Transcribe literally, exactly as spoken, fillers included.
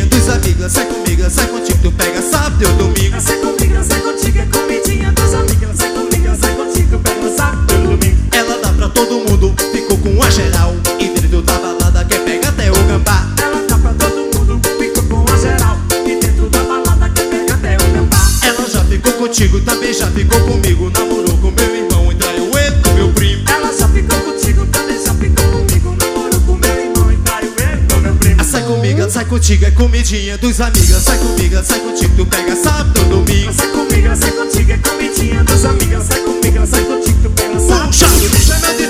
dos amigos. Sai comigo, sai contigo, tu pega sábado ou domingo. Sai comigo, sai contigo, é comidinha dos amigos. Sai comigo, sai contigo, pega sábado ou domingo. Ela dá pra todo mundo, ficou com a geral. E dentro da balada quer pegar até o gambá. Ela dá pra todo mundo, ficou com a geral. E dentro da balada quer pegar até o gambá. Ela já ficou contigo, também já ficou comigo. Namorou com meu irmão e traiu ele com meu primo. Ela já ficou contigo, também já ficou comigo. Namorou com meu irmão e traiu ele com meu primo. Sai comigo, sai contigo, é comidinha dos amigos. Sai comigo, sai contigo, tu pega sábado ou domingo. Sai comigo, sai contigo, é comidinha dos amigos. Sai comigo, sai contigo, tu pega sábado. Puxa, chama de